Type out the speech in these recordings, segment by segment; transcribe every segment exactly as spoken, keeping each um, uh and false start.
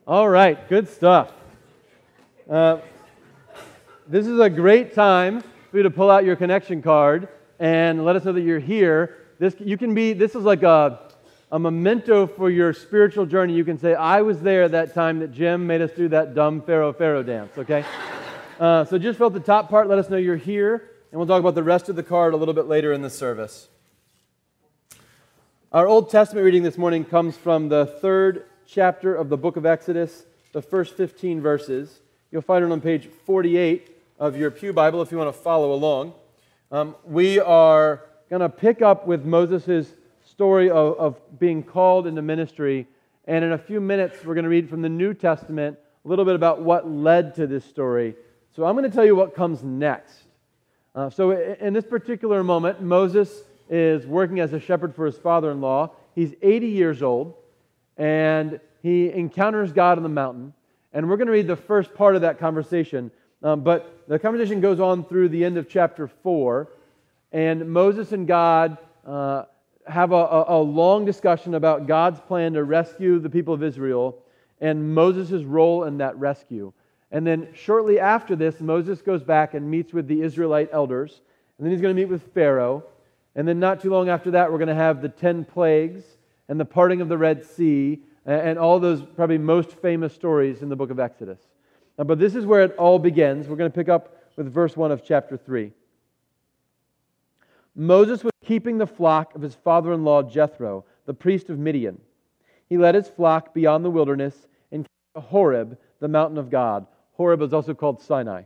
All right, good stuff. Uh, this is a great time for you to pull out your connection card and let us know that you're here. This you can be. This is like a a memento for your spiritual journey. You can say, "I was there that time that Jim made us do that dumb Pharaoh Pharaoh dance." Okay. Uh, so just fill out the top part. Let us know you're here, and we'll talk about the rest of the card a little bit later in the service. Our Old Testament reading this morning comes from the third chapter of the book of Exodus, the first fifteen verses. You'll find it on page forty-eight of your pew Bible if you want to follow along. Um, we are going to pick up with Moses' story of, of being called into ministry, and in a few minutes we're going to read from the New Testament a little bit about what led to this story. So I'm going to tell you what comes next. Uh, so in this particular moment, Moses is working as a shepherd for his father-in-law. He's eighty years old, and he encounters God on the mountain. And we're going to read the first part of that conversation. Um, but the conversation goes on through the end of chapter four. And Moses and God uh, have a, a, a long discussion about God's plan to rescue the people of Israel and Moses' role in that rescue. And then shortly after this, Moses goes back and meets with the Israelite elders. And then he's going to meet with Pharaoh. And then not too long after that, we're going to have the ten plagues and the parting of the Red Sea and all those probably most famous stories in the book of Exodus. Now, but this is where it all begins. We're going to pick up with verse one of chapter three. Moses was keeping the flock of his father-in-law Jethro, the priest of Midian. He led his flock beyond the wilderness and came to Horeb, the mountain of God. Horeb is also called Sinai.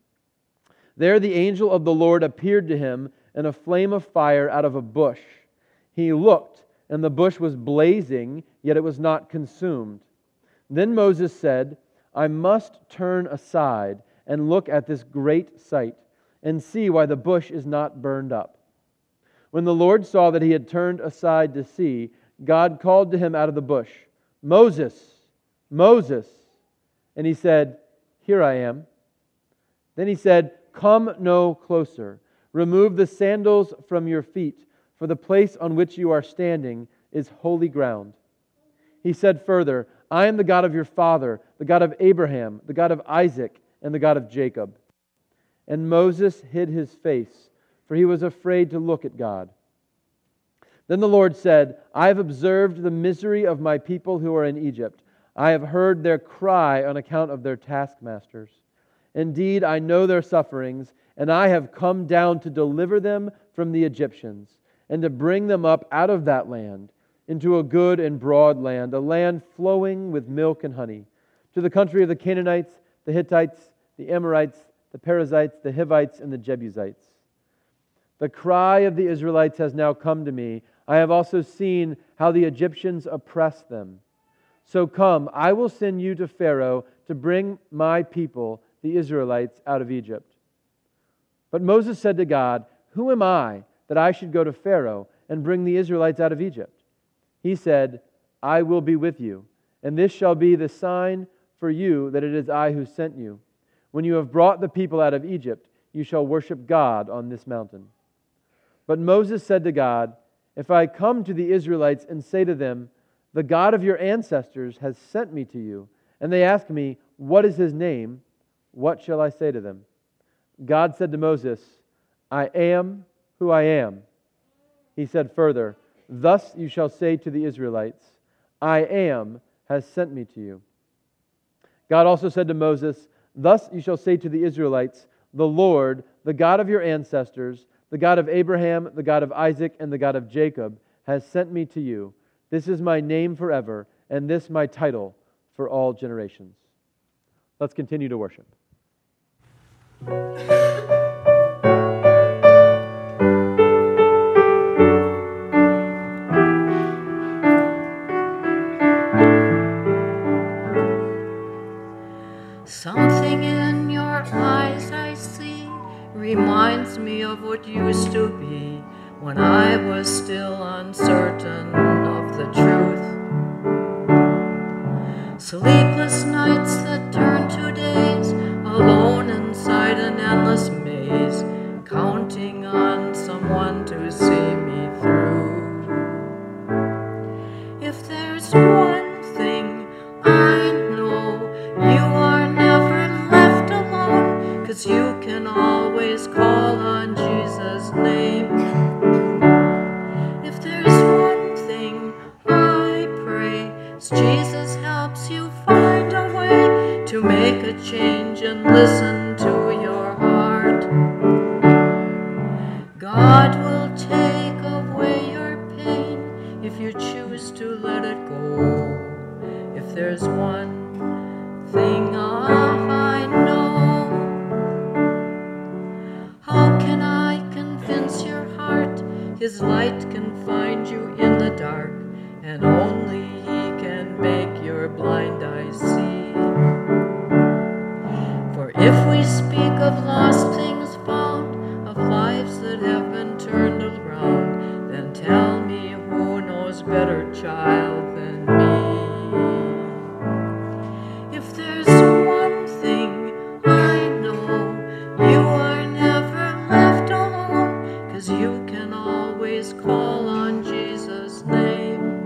There the angel of the Lord appeared to him in a flame of fire out of a bush. He looked, and the bush was blazing, yet it was not consumed. Then Moses said, I must turn aside and look at this great sight and see why the bush is not burned up. When the Lord saw that he had turned aside to see, God called to him out of the bush, Moses, Moses. And he said, Here I am. Then he said, Come no closer. Remove the sandals from your feet, for the place on which you are standing is holy ground. He said further, I am the God of your father, the God of Abraham, the God of Isaac, and the God of Jacob. And Moses hid his face, for he was afraid to look at God. Then the Lord said, I have observed the misery of my people who are in Egypt. I have heard their cry on account of their taskmasters. Indeed, I know their sufferings, and I have come down to deliver them from the Egyptians, and to bring them up out of that land, into a good and broad land, a land flowing with milk and honey, to the country of the Canaanites, the Hittites, the Amorites, the Perizzites, the Hivites, and the Jebusites. The cry of the Israelites has now come to me. I have also seen how the Egyptians oppress them. So come, I will send you to Pharaoh to bring my people, the Israelites, out of Egypt. But Moses said to God, Who am I that I should go to Pharaoh and bring the Israelites out of Egypt? He said, I will be with you, and this shall be the sign for you that it is I who sent you. When you have brought the people out of Egypt, you shall worship God on this mountain. But Moses said to God, If I come to the Israelites and say to them, The God of your ancestors has sent me to you, and they ask me, What is his name? What shall I say to them? God said to Moses, I am who I am. He said further, Thus you shall say to the Israelites, I am has sent me to you. God also said to Moses, Thus you shall say to the Israelites, The Lord, the God of your ancestors, the God of Abraham, the God of Isaac, and the God of Jacob, has sent me to you. This is my name forever, and this my title for all generations. Let's continue to worship. Something in your eyes I see reminds me of what used to be when I was still uncertain of the truth. Sleepless nights that turn to days, alone inside an endless maze, counting on someone to see me through. If there's one thing I know can always call on Jesus' name. If there's one thing I pray, it's Jesus helps you find a way to make a change and listen to your heart. God will take away your pain if you choose to let it go. If there's one thing I know, how can I convince your heart His light can find you in the dark, and only He can make your blind eyes see? For if we speak of lost things found, of lives that have been turned around, then tell me who knows better, child, than me. If there's one thing I know, you are never left alone, 'cause you can always call on Jesus' name.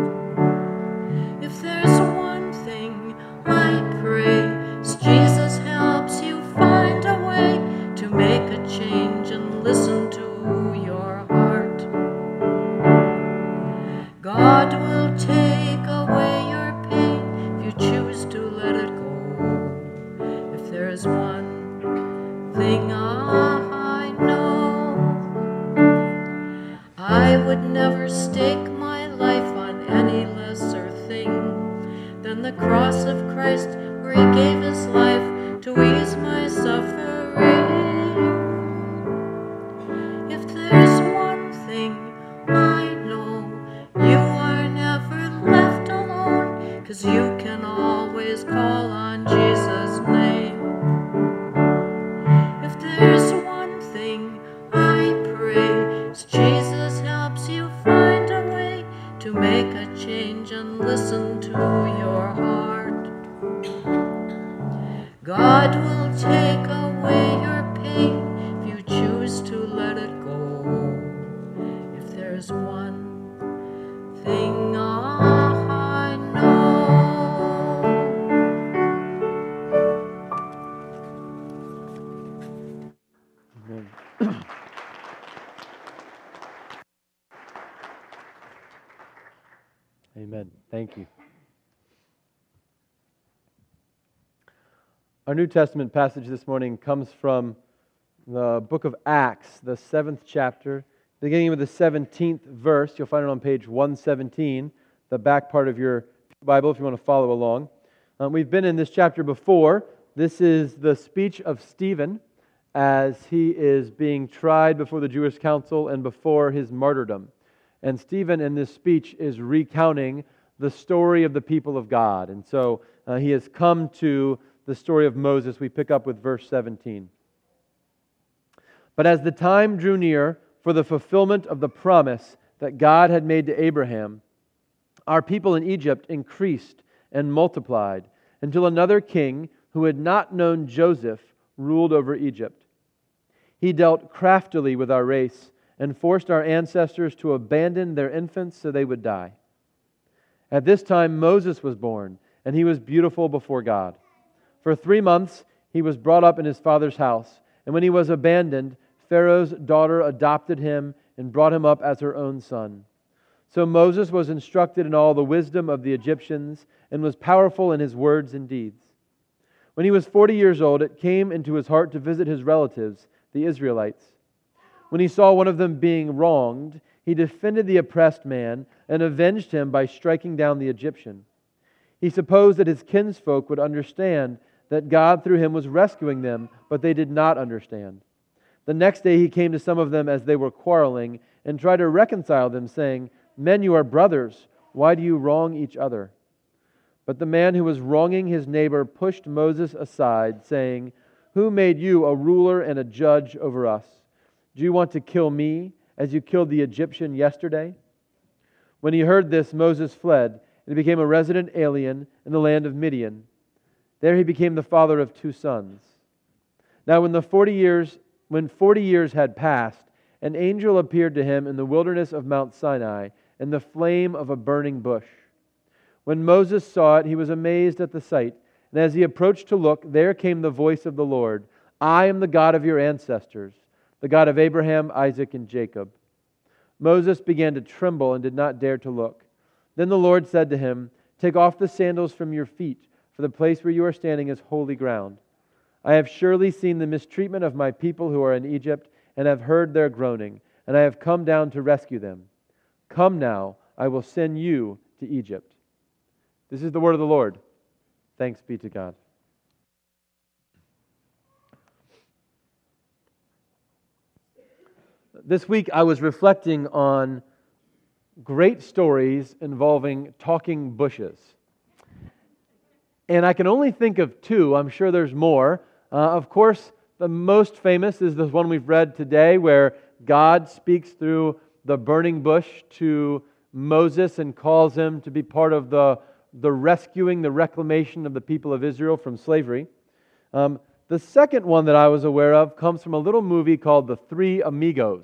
If there's one thing I pray, it's Jesus helps you find a way to make a change and listen to your heart. God will take away your pain if you choose to let it go. If there's one thing I know, I would never stake my life on any lesser thing than the cross of Christ, where He gave His life to ease my suffering. If there's one thing I know, you are never left alone, 'cause you can always call on Jesus' name. If there's one thing I pray, it's Jesus helps you find a way to make a change and listen to your heart. God will take away your pain if you choose to let it go. If there's one thing I know. Amen. Amen. Thank you. Our New Testament passage this morning comes from the book of Acts, the seventh chapter, beginning with the seventeenth verse. You'll find it on page one seventeen, the back part of your Bible, if you want to follow along. Um, we've been in this chapter before. This is the speech of Stephen as he is being tried before the Jewish council and before his martyrdom. And Stephen in this speech is recounting the story of the people of God. And so uh, he has come to the story of Moses. We pick up with verse seventeen. But as the time drew near for the fulfillment of the promise that God had made to Abraham, our people in Egypt increased and multiplied until another king who had not known Joseph ruled over Egypt. He dealt craftily with our race and forced our ancestors to abandon their infants so they would die. At this time Moses was born, and he was beautiful before God. For three months he was brought up in his father's house, and when he was abandoned, Pharaoh's daughter adopted him and brought him up as her own son. So Moses was instructed in all the wisdom of the Egyptians and was powerful in his words and deeds. When he was forty years old, it came into his heart to visit his relatives, the Israelites. When he saw one of them being wronged, he defended the oppressed man and avenged him by striking down the Egyptian. He supposed that his kinsfolk would understand that God through him was rescuing them, but they did not understand. The next day he came to some of them as they were quarreling and tried to reconcile them, saying, "Men, you are brothers. Why do you wrong each other?" But the man who was wronging his neighbor pushed Moses aside, saying, "Who made you a ruler and a judge over us? Do you want to kill me as you killed the Egyptian yesterday?" When he heard this, Moses fled and became a resident alien in the land of Midian. There he became the father of two sons. Now when the forty years when forty years had passed, an angel appeared to him in the wilderness of Mount Sinai in the flame of a burning bush. When Moses saw it, he was amazed at the sight, and as he approached to look, there came the voice of the Lord, I am the God of your ancestors, the God of Abraham, Isaac, and Jacob." Moses began to tremble and did not dare to look. Then the Lord said to him, "Take off the sandals from your feet, for the place where you are standing is holy ground. I have surely seen the mistreatment of my people who are in Egypt, and have heard their groaning, and I have come down to rescue them. Come now, I will send you to Egypt." This is the word of the Lord. Thanks be to God. This week I was reflecting on great stories involving talking bushes. And I can only think of two. I'm sure there's more. Uh, of course, the most famous is the one we've read today, where God speaks through the burning bush to Moses and calls him to be part of the, the rescuing, the reclamation of the people of Israel from slavery. Um, the second one that I was aware of comes from a little movie called The Three Amigos.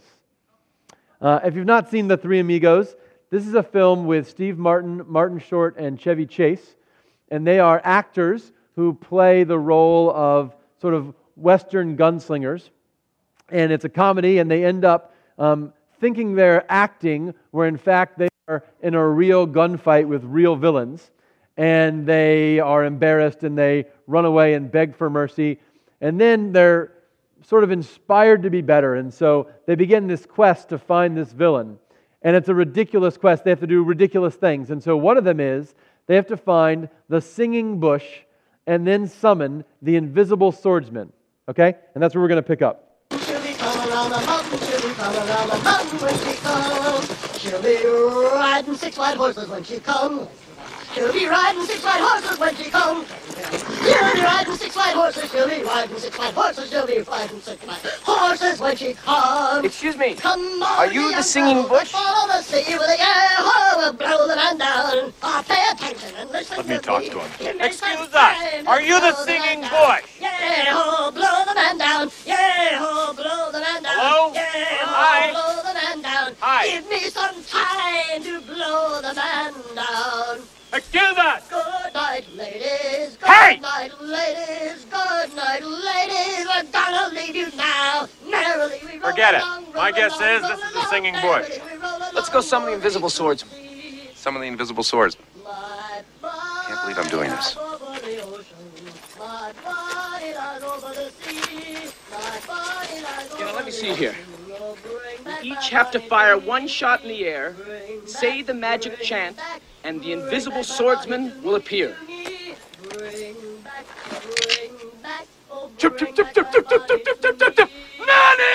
Uh, if you've not seen The Three Amigos, this is a film with Steve Martin, Martin Short, and Chevy Chase. And they are actors who play the role of sort of Western gunslingers. And it's a comedy, and they end up um, thinking they're acting, where in fact they are in a real gunfight with real villains. And they are embarrassed, and they run away and beg for mercy. And then they're sort of inspired to be better. And so they begin this quest to find this villain. And it's a ridiculous quest. They have to do ridiculous things. And so one of them is they have to find the singing bush and then summon the invisible swordsman. Okay? And that's where we're going to pick up. She'll be coming around the mountain, she'll be coming around the mountain when she comes. She'll be riding six white horses when she comes. She'll be riding six white horses when she comes. She'll be riding six white horses, she'll be riding six white horses, she'll be riding six white horses when she comes. Excuse me, Come on, are you the singing bush? Follow the sea with a yeah, we'll blow the man down. Oh, pay attention and listen Let me to talk me. to him. It makes Excuse sense us, time are to you the blow singing man down. bush? Yeah, oh, blow the man down. Yeah, oh, blow the man down. Hello? Yeah, Hi. oh, blow the man down. Hi. Give me some time to blow the man down. Excuse us! Good night, ladies. Good Hey! night, ladies. Good night, ladies. We're gonna leave you now. Merrily we roll Forget it. along, My roll guess along, is this roll is the along, singing merrily bush. we roll Let's along, go summon the roll invisible swordsman. Some of the invisible swords. My Can't believe I'm doing this. body lies over the ocean. My body lies over the sea. My body lies You know, over let me the see here. ocean. Oh, bring back We my each have to body, fire bring one shot in the air, back, say the magic bring chant, back, and the bring invisible back my swordsman body to will me, appear. to me. Bring back, bring back, oh, Chup, bring chup, chup, back chup, my chup, chup, body chup, to chup, chup, chup. me.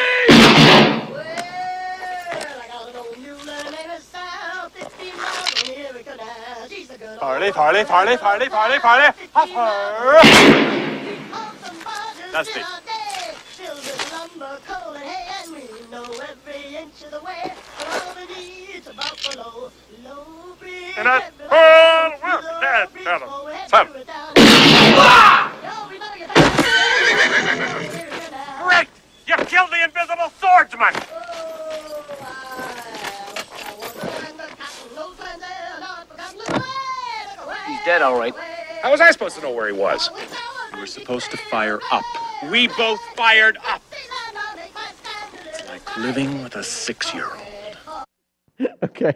Nanny! Well, I got an old mule and her name is Sal. Fifteen miles from here we could have. She's a good old Parley, woman. parley, parley, parley, parley, parley. Fifteen Hopper. miles. That's me. Filled with lumber, coal, and hay, and we know every inch of the way. But all we need is a buffalo. Low breeze. And I- every Oh, way. we're Low dead, breeze, fella. go ahead, Son. do it down. Yo, we better get back. Great! You killed the invisible swordsman! He's dead, all right. How was I supposed to know where he was? You were supposed to fire up. We both fired up. It's like living with a six-year-old. Okay.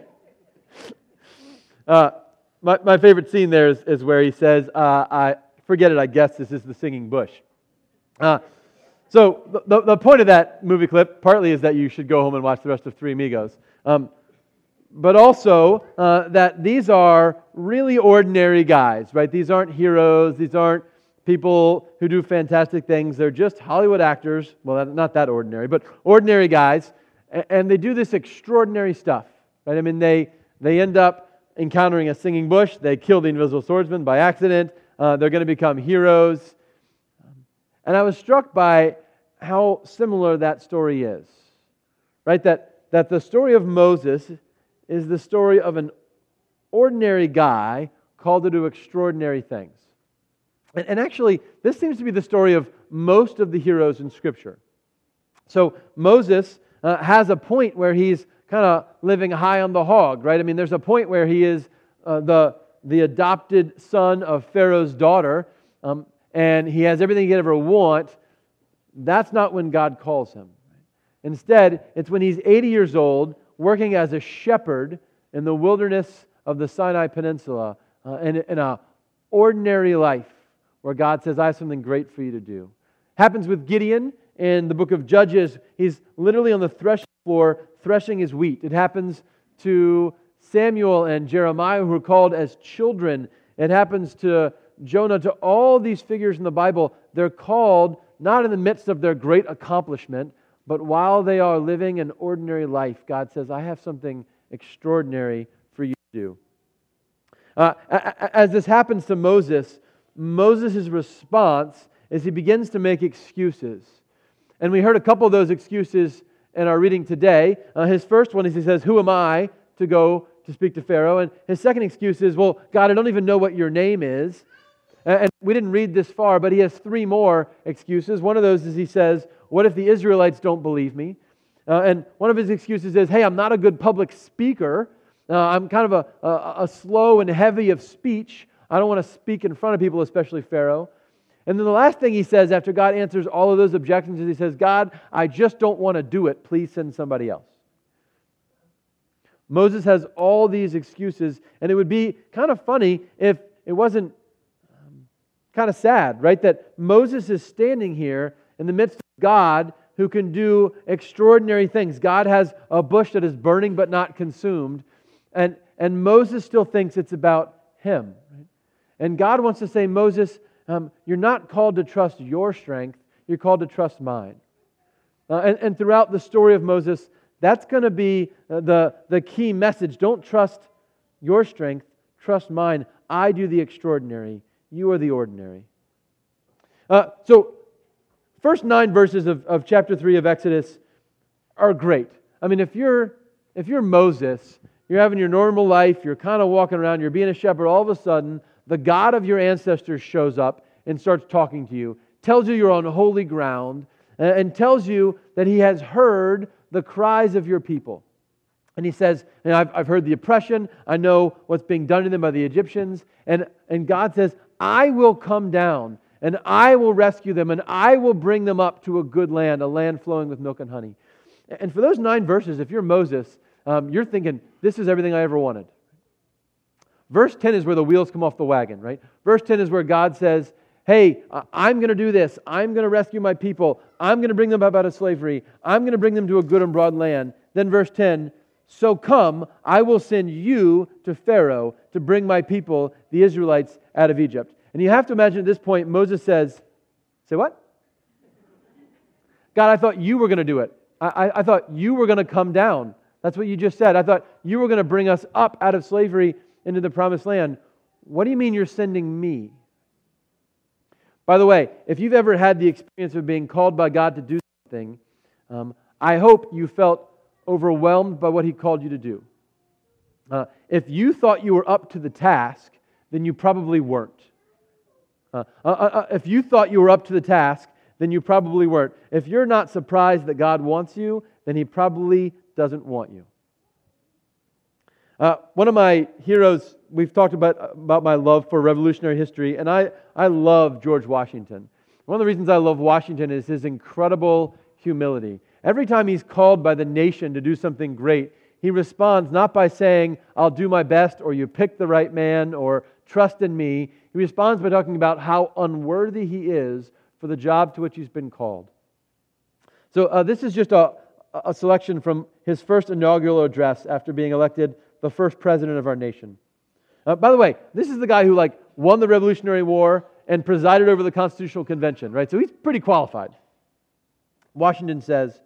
Uh, my, my favorite scene there is, is where he says, uh, I forget it, I guess this is the singing bush. Uh, so the, the point of that movie clip partly is that you should go home and watch the rest of Three Amigos. Um, but also uh, that these are really ordinary guys, right? These aren't heroes. These aren't people who do fantastic things. They're just Hollywood actors. Well, not that ordinary, but ordinary guys. And they do this extraordinary stuff, right? I mean, they, they end up encountering a singing bush. They kill the invisible swordsman by accident. Uh, they're going to become heroes. And I was struck by how similar that story is, right? That, that the story of Moses is the story of an ordinary guy called to do extraordinary things. And, and actually, this seems to be the story of most of the heroes in Scripture. So Moses uh, has a point where he's kind of living high on the hog, right? I mean, there's a point where he is uh, the, the adopted son of Pharaoh's daughter, um, and he has everything he could ever want. That's not when God calls him. Instead, it's when he's eighty years old, working as a shepherd in the wilderness of the Sinai Peninsula, uh, in, in an ordinary life, where God says, I have something great for you to do. Happens with Gideon in the book of Judges. He's literally on the threshing floor threshing his wheat. It happens to Samuel and Jeremiah, who are called as children. It happens to Jonah, to all these figures in the Bible. They're called not in the midst of their great accomplishment, but while they are living an ordinary life, God says, I have something extraordinary for you to do. Uh, as this happens to Moses, Moses' response is he begins to make excuses. And we heard a couple of those excuses in our reading today. Uh, his first one is he says, who am I to go to speak to Pharaoh? And his second excuse is, well, God, I don't even know what your name is. And we didn't read this far, but he has three more excuses. One of those is he says, what if the Israelites don't believe me? Uh, and one of his excuses is, hey, I'm not a good public speaker. Uh, I'm kind of a, a, a slow and heavy of speech. I don't want to speak in front of people, especially Pharaoh. And then the last thing he says after God answers all of those objections is he says, God, I just don't want to do it. Please send somebody else. Moses has all these excuses, and it would be kind of funny if it wasn't um, kind of sad, right? That Moses is standing here in the midst of God who can do extraordinary things. God has a bush that is burning but not consumed, and, and Moses still thinks it's about him. Right? And God wants to say, Moses, um, you're not called to trust your strength, you're called to trust mine. Uh, and, and throughout the story of Moses, that's going to be the, the key message. Don't trust your strength, trust mine. I do the extraordinary, you are the ordinary. Uh, so, first nine verses of, of chapter three of Exodus are great. I mean, if you're if you're Moses, you're having your normal life, you're kind of walking around, you're being a shepherd, all of a sudden, the God of your ancestors shows up and starts talking to you, tells you you're on holy ground, and tells you that He has heard the cries of your people. And He says, and I've, I've heard the oppression, I know what's being done to them by the Egyptians, and, and God says, I will come down, and I will rescue them, and I will bring them up to a good land, a land flowing with milk and honey. And for those nine verses, if you're Moses, um, you're thinking, this is everything I ever wanted. Verse ten is where the wheels come off the wagon, right? Verse ten is where God says, hey, I'm going to do this. I'm going to rescue my people. I'm going to bring them up out of slavery. I'm going to bring them to a good and broad land. Then verse ten, so come, I will send you to Pharaoh to bring my people, the Israelites, out of Egypt. And you have to imagine at this point, Moses says, say what? God, I thought you were going to do it. I, I, I thought you were going to come down. That's what you just said. I thought you were going to bring us up out of slavery into the promised land. What do you mean you're sending me? By the way, if you've ever had the experience of being called by God to do something, um, I hope you felt overwhelmed by what He called you to do. Uh, if you thought you were up to the task, then you probably weren't. Uh, uh, uh, if you thought you were up to the task, then you probably weren't. If you're not surprised that God wants you, then He probably doesn't want you. Uh, one of my heroes, we've talked about, about my love for revolutionary history, and I, I love George Washington. One of the reasons I love Washington is his incredible humility. Every time he's called by the nation to do something great, he responds not by saying, I'll do my best, or you picked the right man, or trust in me. He responds by talking about how unworthy he is for the job to which he's been called. So uh, this is just a, a selection from his first inaugural address after being elected the first president of our nation. Uh, by the way, this is the guy who like won the Revolutionary War and presided over the Constitutional Convention, right? So he's pretty qualified. Washington says,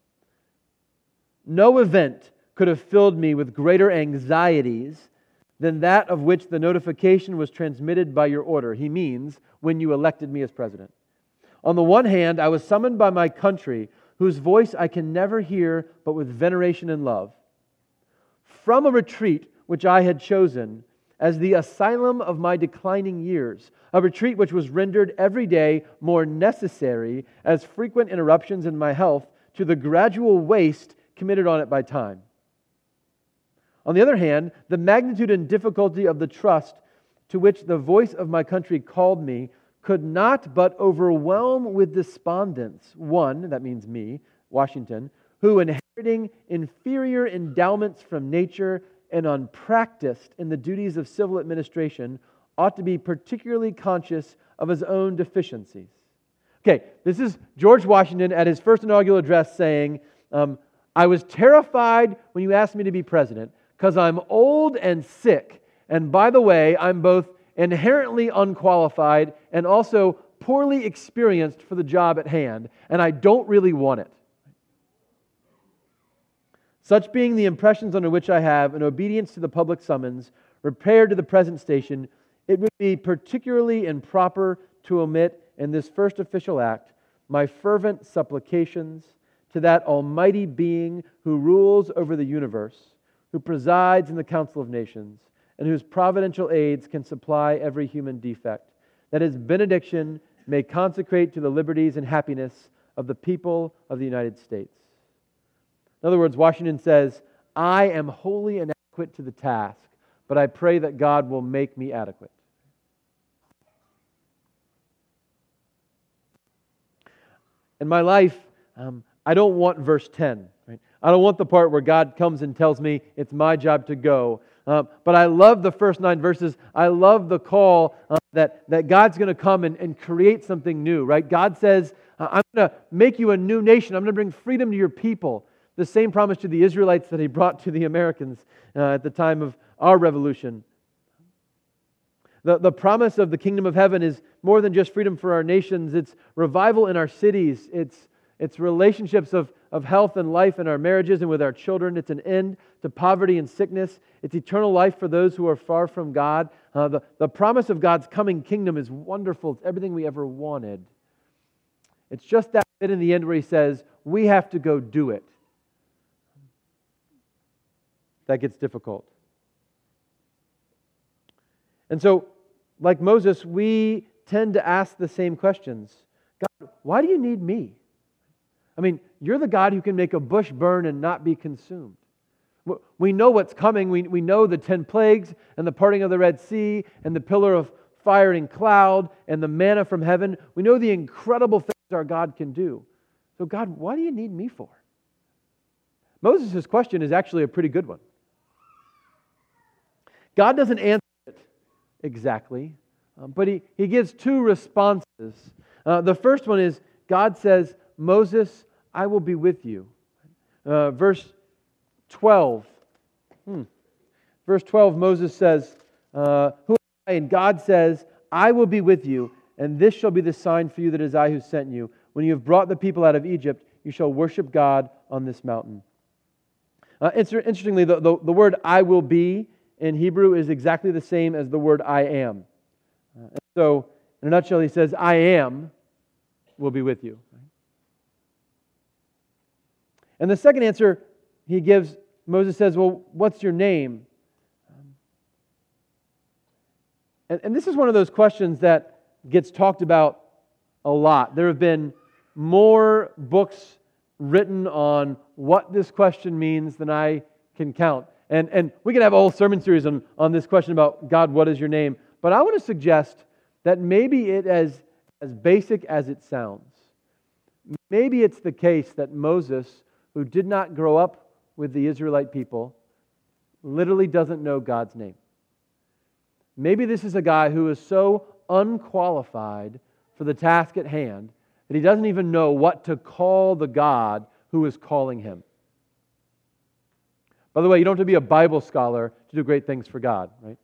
no event could have filled me with greater anxieties than that of which the notification was transmitted by your order. He means when you elected me as president. On the one hand, I was summoned by my country, whose voice I can never hear but with veneration and love, from a retreat which I had chosen as the asylum of my declining years, a retreat which was rendered every day more necessary as frequent interruptions in my health to the gradual waste committed on it by time. On the other hand, the magnitude and difficulty of the trust to which the voice of my country called me could not but overwhelm with despondence one, that means me, Washington, who inheriting inferior endowments from nature and unpracticed in the duties of civil administration, ought to be particularly conscious of his own deficiencies. Okay, this is George Washington at his first inaugural address saying, um, I was terrified when you asked me to be president because I'm old and sick. And by the way, I'm both inherently unqualified and also poorly experienced for the job at hand, and I don't really want it. Such being the impressions under which I have, in obedience to the public summons, repaired to the present station, it would be particularly improper to omit in this first official act my fervent supplications to that Almighty Being who rules over the universe, who presides in the Council of Nations, and whose providential aids can supply every human defect, that His benediction may consecrate to the liberties and happiness of the people of the United States. In other words, Washington says, I am wholly inadequate to the task, but I pray that God will make me adequate. In my life, um, I don't want verse ten. Right? I don't want the part where God comes and tells me it's my job to go. Uh, but I love the first nine verses. I love the call uh, that, that God's going to come and, and create something new. Right? God says, I'm going to make you a new nation. I'm going to bring freedom to your people. The same promise to the Israelites that He brought to the Americans uh, at the time of our revolution. The, the promise of the kingdom of heaven is more than just freedom for our nations. It's revival in our cities. It's, it's relationships of, of health and life in our marriages and with our children. It's an end to poverty and sickness. It's eternal life for those who are far from God. Uh, the, the promise of God's coming kingdom is wonderful. It's everything we ever wanted. It's just that bit in the end where He says, we have to go do it. That gets difficult. And so, like Moses, we tend to ask the same questions. God, why do you need me? I mean, you're the God who can make a bush burn and not be consumed. We know what's coming. We, we know the ten plagues and the parting of the Red Sea and the pillar of fire and cloud and the manna from heaven. We know the incredible things our God can do. So God, why do you need me for? Moses' question is actually a pretty good one. God doesn't answer it exactly, um, but he, he gives two responses. Uh, the first one is, God says, Moses, I will be with you. Uh, verse twelve. Hmm. Verse twelve, Moses says, uh, Who am I? And God says, I will be with you, and this shall be the sign for you that it is I who sent you. When you have brought the people out of Egypt, you shall worship God on this mountain. Uh, interestingly, the, the, the word I will be in Hebrew is exactly the same as the word I am. Uh, and so, in a nutshell, he says, I am will be with you. And the second answer he gives, Moses says, well, what's your name? And, and this is one of those questions that gets talked about a lot. There have been more books written on what this question means than I can count. And, and we can have a whole sermon series on, on this question about, God, what is your name? But I want to suggest that maybe it as, as basic as it sounds. Maybe it's the case that Moses, who did not grow up with the Israelite people, literally doesn't know God's name. Maybe this is a guy who is so unqualified for the task at hand that he doesn't even know what to call the God who is calling him. By the way, you don't have to be a Bible scholar to do great things for God, right?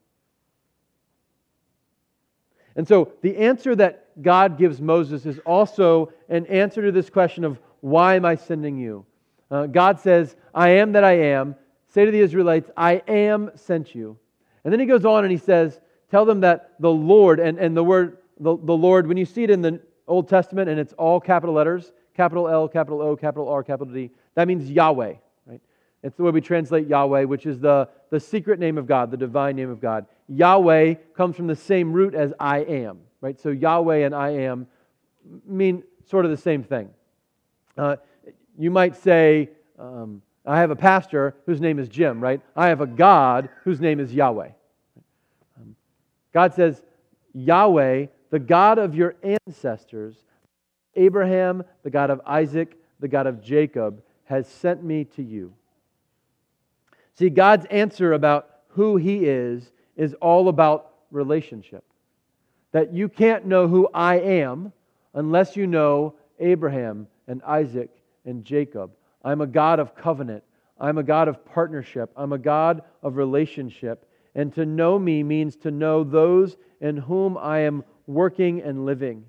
And so the answer that God gives Moses is also an answer to this question of, why am I sending you? Uh, God says, I am that I am. Say to the Israelites, I am sent you. And then he goes on and he says, tell them that the Lord, and, and the word, the, the Lord, when you see it in the Old Testament and it's all capital letters, capital L, capital O, capital R, capital D, that means Yahweh. It's the way we translate Yahweh, which is the, the secret name of God, the divine name of God. Yahweh comes from the same root as I am, right? So Yahweh and I am mean sort of the same thing. Uh, you might say, um, I have a pastor whose name is Jim, right? I have a God whose name is Yahweh. Um, God says, Yahweh, the God of your ancestors, Abraham, the God of Isaac, the God of Jacob, has sent me to you." See, God's answer about who He is is all about relationship. That you can't know who I am unless you know Abraham and Isaac and Jacob. I'm a God of covenant. I'm a God of partnership. I'm a God of relationship. And to know me means to know those in whom I am working and living.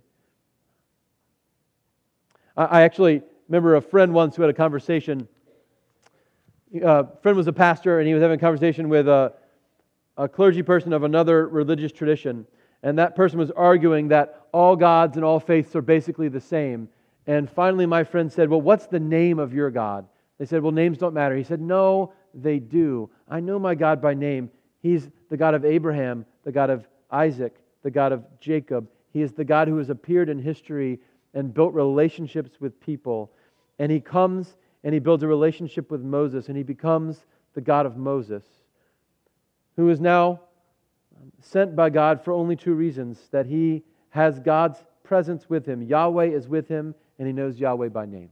I actually remember a friend once who had a conversation. A friend was a pastor, and he was having a conversation with a, a clergy person of another religious tradition. And that person was arguing that all gods and all faiths are basically the same. And finally my friend said, "Well, what's the name of your God?" They said, "Well, names don't matter." He said, "No, they do. I know my God by name. He's the God of Abraham, the God of Isaac, the God of Jacob. He is the God who has appeared in history and built relationships with people. And He comes and He builds a relationship with Moses, and He becomes the God of Moses, who is now sent by God for only two reasons: that he has God's presence with him. Yahweh is with him, and he knows Yahweh by name."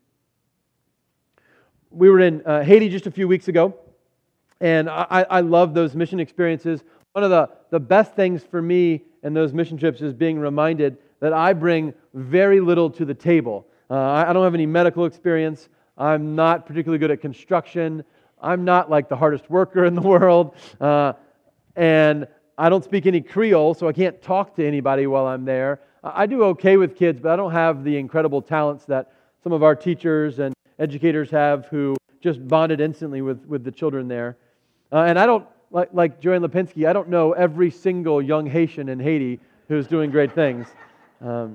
We were in uh, Haiti just a few weeks ago, and I, I love those mission experiences. One of the, the best things for me in those mission trips is being reminded that I bring very little to the table. Uh, I, I don't have any medical experience. I'm not particularly good at construction. I'm not like the hardest worker in the world. Uh, and I don't speak any Creole, so I can't talk to anybody while I'm there. I do okay with kids, but I don't have the incredible talents that some of our teachers and educators have who just bonded instantly with, with the children there. Uh, and I don't, like, like Joanne Lipinski, I don't know every single young Haitian in Haiti who's doing great things. Um,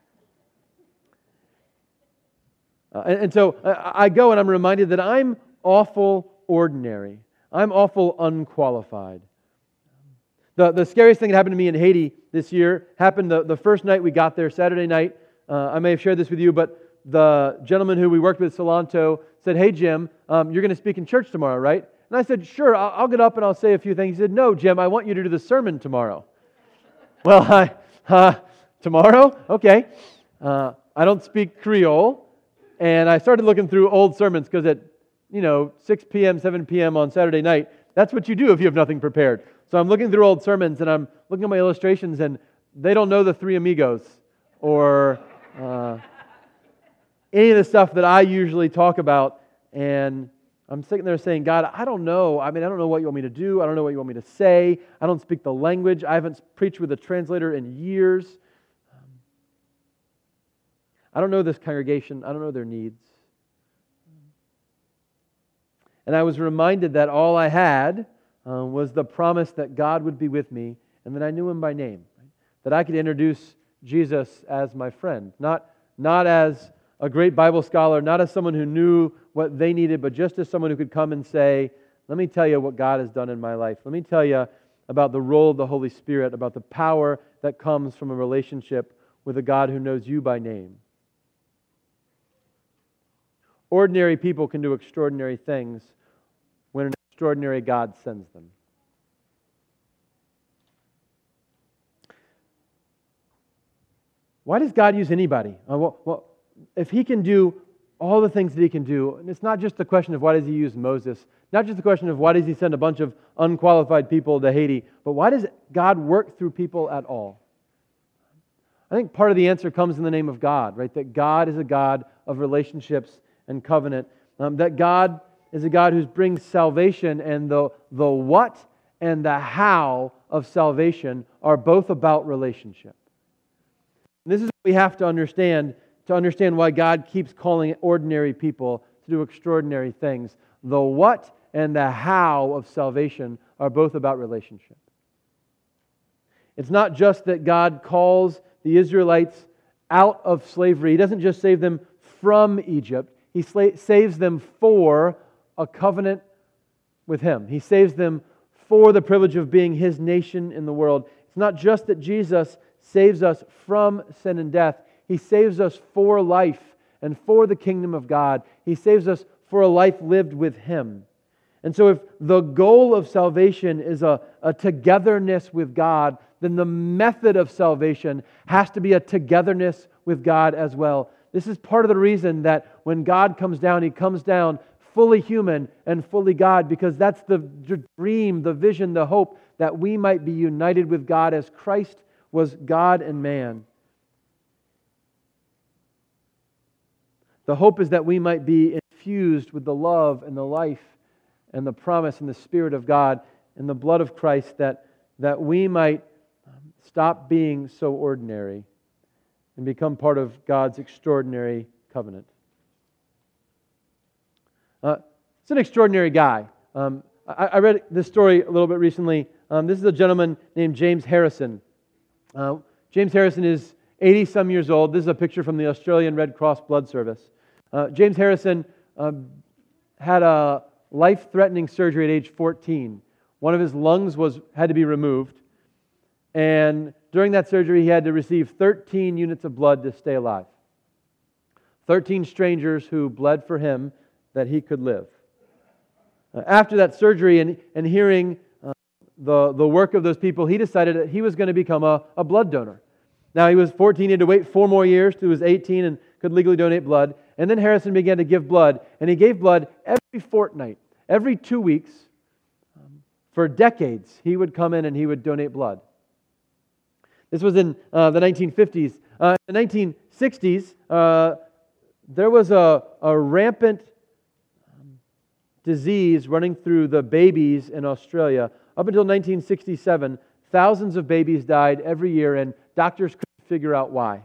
uh, and, and so I, I go and I'm reminded that I'm awful ordinary. I'm awful unqualified. The, the scariest thing that happened to me in Haiti this year happened the, the first night we got there, Saturday night. Uh, I may have shared this with you, but the gentleman who we worked with, Solanto, said, "Hey, Jim, um, you're going to speak in church tomorrow, right?" And I said, "Sure, I'll, I'll get up and I'll say a few things." He said, "No, Jim, I want you to do the sermon tomorrow." Well, I, uh, tomorrow? Okay. Uh, I don't speak Creole. And I started looking through old sermons because at, you know, six p.m., seven p.m. on Saturday night, that's what you do if you have nothing prepared. So I'm looking through old sermons and I'm looking at my illustrations, and they don't know the Three Amigos or uh, any of the stuff that I usually talk about. And I'm sitting there saying, "God, I don't know. I mean, I don't know what you want me to do. I don't know what you want me to say. I don't speak the language. I haven't preached with a translator in years. I don't know this congregation. I don't know their needs." And I was reminded that all I had uh, was the promise that God would be with me, and that I knew Him by name. Right? That I could introduce Jesus as my friend. Not, not as a great Bible scholar, not as someone who knew what they needed, but just as someone who could come and say, "Let me tell you what God has done in my life. Let me tell you about the role of the Holy Spirit, about the power that comes from a relationship with a God who knows you by name." Ordinary people can do extraordinary things when an extraordinary God sends them. Why does God use anybody? Uh, well, well, if He can do all the things that He can do, and it's not just the question of why does He use Moses, not just the question of why does He send a bunch of unqualified people to Haiti, but why does God work through people at all? I think part of the answer comes in the name of God, right? That God is a God of relationships and covenant. Um, that God is a God who brings salvation, and the, the what and the how of salvation are both about relationship. And this is what we have to understand to understand why God keeps calling ordinary people to do extraordinary things. The what and the how of salvation are both about relationship. It's not just that God calls the Israelites out of slavery. He doesn't just save them from Egypt. He saves them for a covenant with Him. He saves them for the privilege of being His nation in the world. It's not just that Jesus saves us from sin and death. He saves us for life and for the kingdom of God. He saves us for a life lived with Him. And so if the goal of salvation is a, a togetherness with God, then the method of salvation has to be a togetherness with God as well. This is part of the reason that when God comes down, He comes down fully human and fully God, because that's the dream, the vision, the hope that we might be united with God as Christ was God and man. The hope is that we might be infused with the love and the life and the promise and the Spirit of God and the blood of Christ, that, that we might stop being so ordinary and become part of God's extraordinary covenant. Uh, it's an extraordinary guy. Um, I, I read this story a little bit recently. Um, this is a gentleman named James Harrison. Uh, James Harrison is eighty-some years old. This is a picture from the Australian Red Cross Blood Service. Uh, James Harrison uh, had a life-threatening surgery at age fourteen. One of his lungs was had to be removed. And during that surgery, he had to receive thirteen units of blood to stay alive. thirteen strangers who bled for him that he could live. Uh, after that surgery and, and hearing uh, the, the work of those people, he decided that he was going to become a, a blood donor. Now, he was fourteen, he had to wait four more years till he was eighteen and could legally donate blood. And then Harrison began to give blood, and he gave blood every fortnight, every two weeks. Um, for decades, he would come in and he would donate blood. This was in uh, the nineteen fifties. Uh, in the nineteen sixties, uh, there was a, a rampant um, disease running through the babies in Australia. Up until nineteen sixty-seven, thousands of babies died every year, and doctors couldn't figure out why.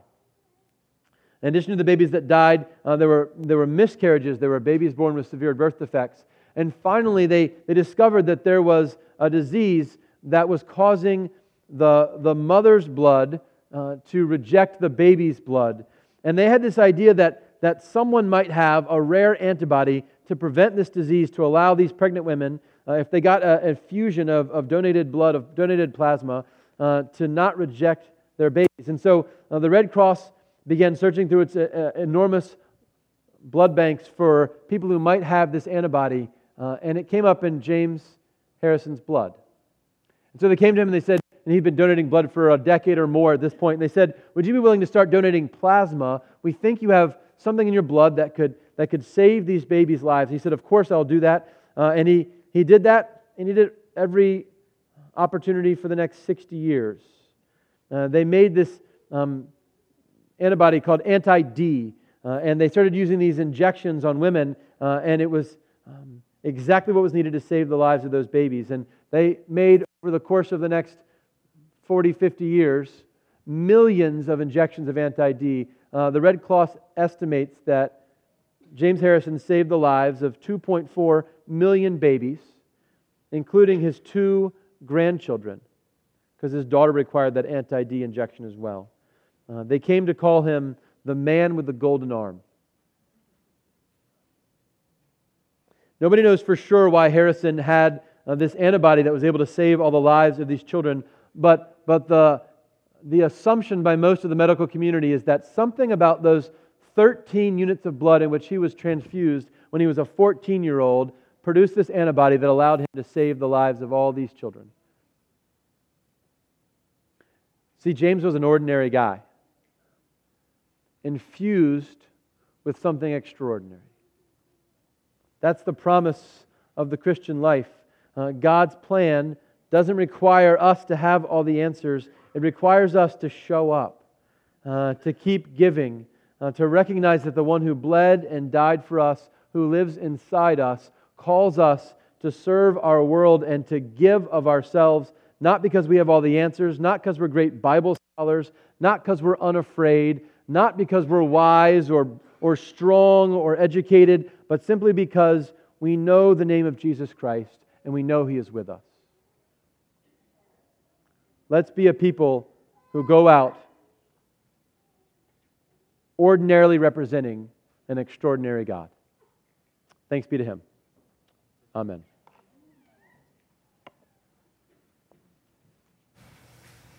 In addition to the babies that died, uh, there were there were miscarriages. There were babies born with severe birth defects. And finally, they, they discovered that there was a disease that was causing the, the mother's blood uh, to reject the baby's blood. And they had this idea that, that someone might have a rare antibody to prevent this disease, to allow these pregnant women, uh, if they got a, a fusion of, of donated blood, of donated plasma, uh, to not reject their babies. And so uh, the Red Cross began searching through its uh, enormous blood banks for people who might have this antibody, uh, and it came up in James Harrison's blood. And so they came to him and they said, and he'd been donating blood for a decade or more at this point, and they said, would you be willing to start donating plasma? We think you have something in your blood that could that could save these babies' lives. He said, of course I'll do that. Uh, and he, he did that, and he did it every opportunity for the next sixty years. Uh, they made this um, antibody called anti-D, uh, and they started using these injections on women, uh, and it was um, exactly what was needed to save the lives of those babies. And they made, over the course of the next forty, fifty years, millions of injections of anti-D. Uh, the Red Cross estimates that James Harrison saved the lives of two point four million babies, including his two grandchildren, because his daughter required that anti-D injection as well. Uh, they came to call him the man with the golden arm. Nobody knows for sure why Harrison had uh, this antibody that was able to save all the lives of these children, but, but the, the assumption by most of the medical community is that something about those thirteen units of blood in which he was transfused when he was a fourteen-year-old produced this antibody that allowed him to save the lives of all these children. See, James was an ordinary guy, infused with something extraordinary. That's the promise of the Christian life. Uh, God's plan doesn't require us to have all the answers. It requires us to show up, uh, to keep giving, uh, to recognize that the one who bled and died for us, who lives inside us, calls us to serve our world and to give of ourselves, not because we have all the answers, not because we're great Bible scholars, not because we're unafraid, not because we're wise or, or strong or educated, but simply because we know the name of Jesus Christ and we know He is with us. Let's be a people who go out ordinarily representing an extraordinary God. Thanks be to Him. Amen.